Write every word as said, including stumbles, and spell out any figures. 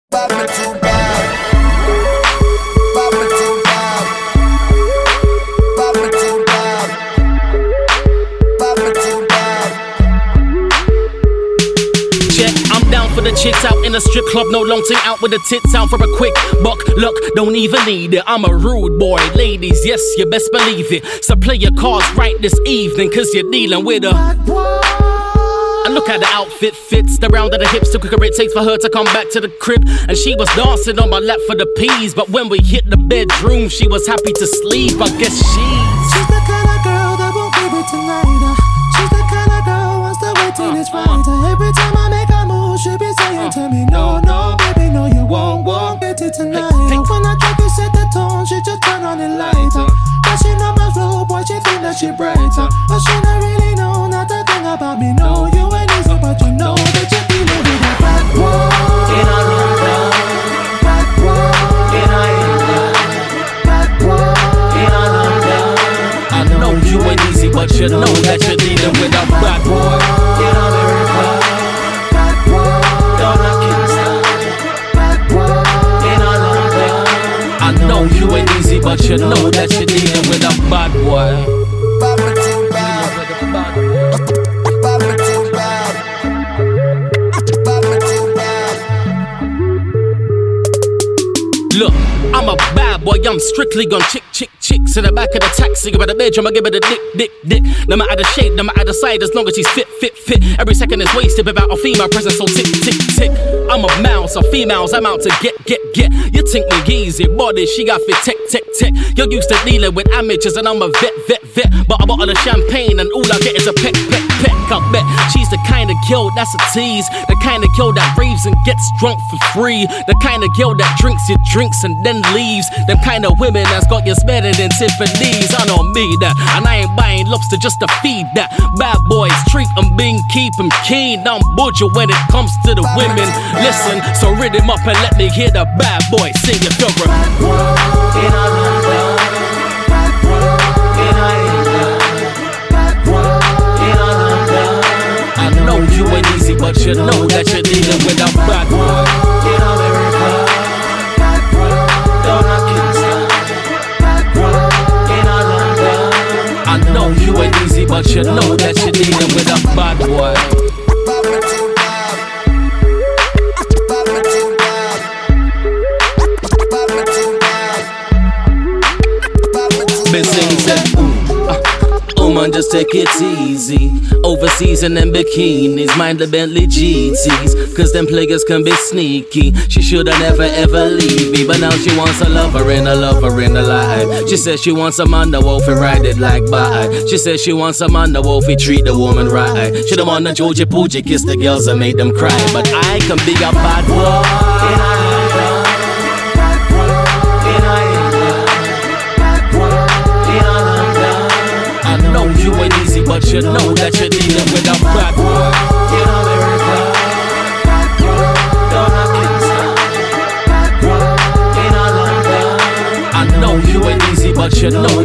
Bad me too bad. Bad me too bad. Bad me too bad. Bad me too bad. Check, I'm down for the chicks out in a strip club. No long thing out with the tits out for a quick buck. Look, don't even need it. I'm a rude boy. Ladies, yes, you best believe it. So play your cards right this evening, cause you're dealing with a bad boy. And look at the outfit fits, the round of the hips, the quicker it takes for her to come back to the crib. And she was dancing on my lap for the peas, but when we hit the bedroom, she was happy to sleep. I guess she's She's the kind of girl that won't give it tonight. uh. She's the kind of girl once the waiting is right. uh. Every time I make a move, she be saying to me, no, no, baby, no, you won't, won't get it tonight. uh. When I try to set the tone, she just turn on the light. uh. But she know my flow, boy, she think that she bright. uh. But she don't really know not a thing about me. No, you ain't easy, but you know that you're dealing with a bad boy. In a London, Bad boy. in a England, Bad boy. in a London, I know you ain't easy, but you know that you're dealing with a bad boy. in America, Bad boy. down at Kingston, Bad boy. in a London, I know you ain't easy, but you know that you're dealing with a bad boy. Bad me too bad. Bad me too bad. Bad me too bad. Look, I'm a bad boy, I'm strictly gon' chick, chick, chicks in the back of the taxi, by the bedroom, I give it a dick, dick, dick. No matter the shape, no matter the size, as long as she's fit, fit, fit. Every second is wasted without a female presence, so tick, tick, tick. I'm a mouse, so females, I'm out to get, get, get. You think me easy, body, she got fit, tick, tick, tick. You're used to dealing with amateurs, and I'm a vet, vet, vet. But I bottle of champagne, and all I get is a peck, peck, peck. I bet she's the kind of girl that's a tease, the kind of girl that raves and gets drunk for free, the kind of girl that drinks your drinks and then leaves. Them kind of women that's got you smelling in Tiffany's. I know me that, and I ain't buying lobster just to feed that. Bad boys treat them being, keep them keen. I'm butcher when it comes to the women. Listen, so rid him up and let me hear the bad boy sing your figure. in a London, Bad boy. in a England, Bad boy. in a London, I know you ain't easy, but you know that you're dealing with a bad boy. in America, Bad boy. down at Kingston, Bad boy. in a London, I know you ain't easy, but you know that you're dealing with a bad boy. Bad me too bad. Bad me too bad. Bad me too bad. Bad me too Been singing bad. said, ooh, uh, oh man, just take it easy. Overseas and them bikinis, mind the Bentley G Ts, cause them players can be sneaky. She shoulda never ever leave me, but now she wants a lover and a lover in her life. She says she wants a man that wolf and ride it like bye. She says she wants a man that wolf treat the woman right. She don't want a Georgie Poogie kiss the girls and make them cry, but I can be a bad in boy. a London, Bad boy. in a England, Bad boy. in a London, I know you ain't easy, but you know that you're dealing with a bad boy. in America, Bad boy. down at Kingston, Bad boy. in a London, I know you ain't easy, but you know